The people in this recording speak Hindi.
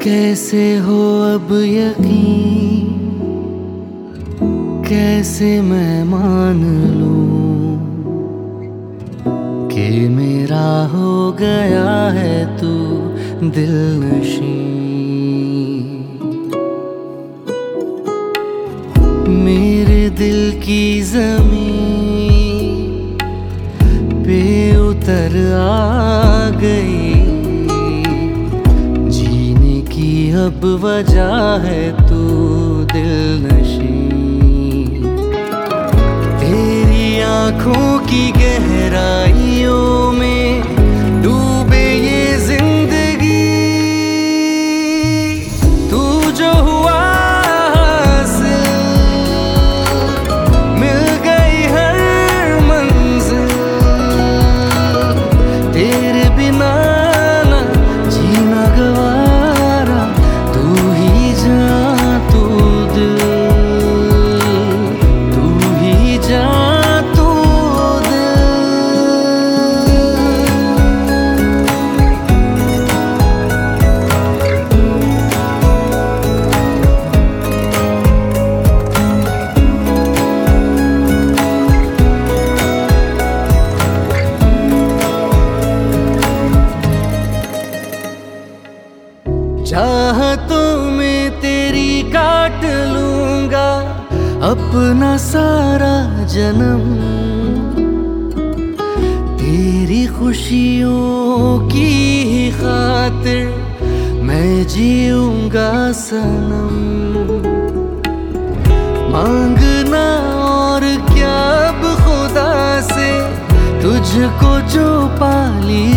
कैसे हो अब यकीन, कैसे मैं मान लूं कि मेरा हो गया है तू दिलनशीं। मेरे दिल की ज़मीन पे उतर आ गई, जीने की अब वजह है तू दिलनशीं। तेरी आँखों की गहराइयों में डूबे ये जिंदगी, तू जो हुआ हासिल, मिल गई हर मंजिल। तेरे बिना ना जीना गवारा, तू ही जान तू दिल, तू ही जान तू दिल। चाहतों में तेरी काट लूंगा अपना सारा जन्म, तेरी खुशियों की ही खातिर मैं जीऊंगा सनम। मांगना और क्या अब खुदा से, तुझको जो पा लिया